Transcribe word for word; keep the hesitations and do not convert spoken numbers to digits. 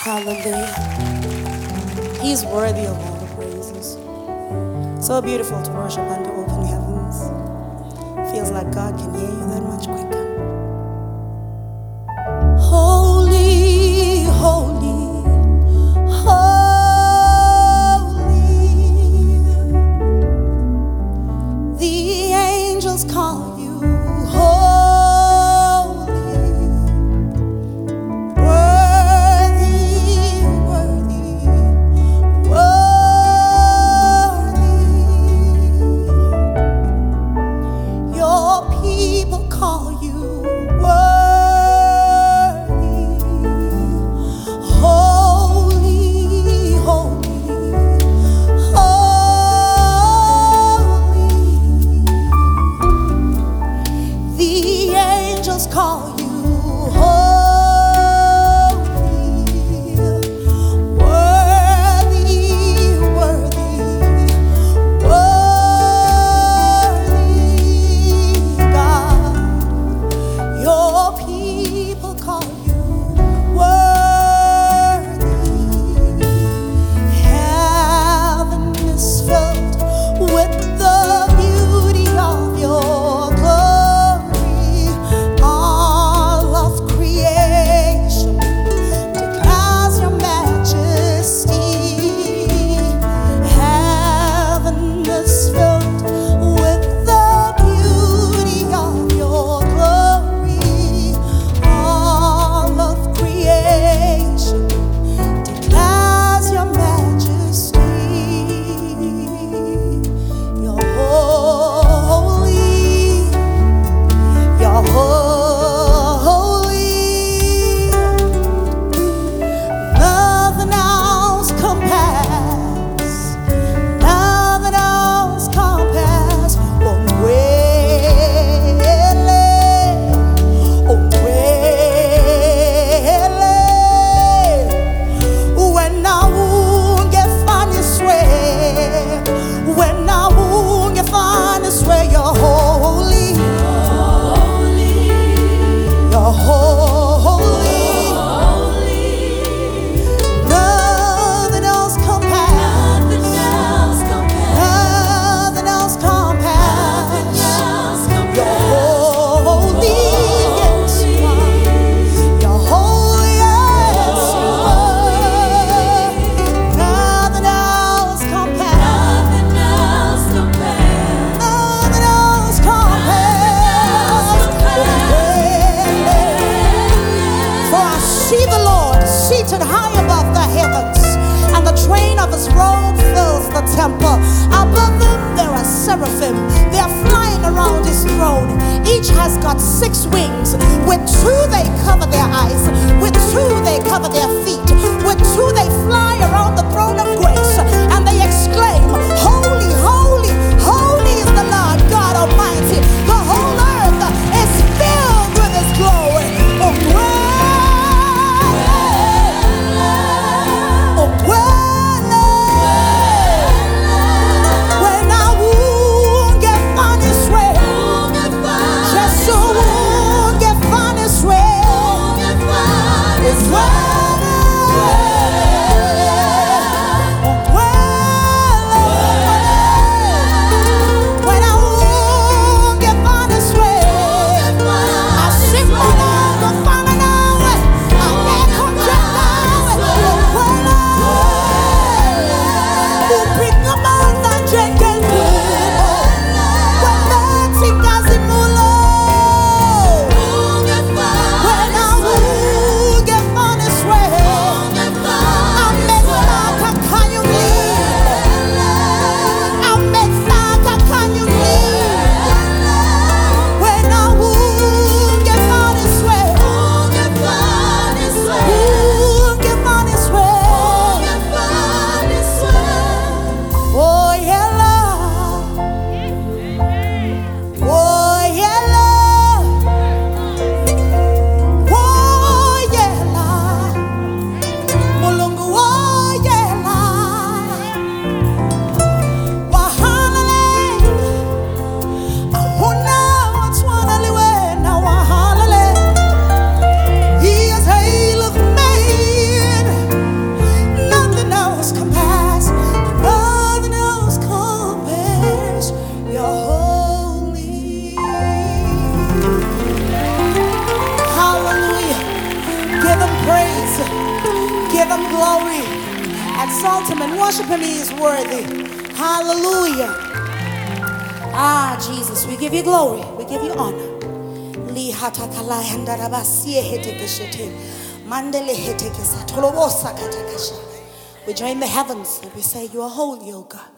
Hallelujah. He's worthy of all the praises. So beautiful to worship under open heavens. Feels like God can hear you that much quicker. Holy, holy, holy. The angels call you holy. Call you holy, worthy, worthy, worthy, God. Your people call you worthy. Heaven is filled with the beauty of your glory. High above the heavens, and the train of his robe fills the temple. Above them there are seraphim. They are flying around his throne. Each has got six wings. With two they cover their eyes, with two they cover their feet, with two they fly around the throne of grace, and they exclaim, holy, holy, holy is the Lord God Almighty. The whole earth is filled with his glory. Oh, great. It's glory. Exalt him and worship him. He is worthy. Hallelujah. Ah, Jesus, we give you glory. We give you honor. We join the heavens and we say, you are holy, O God.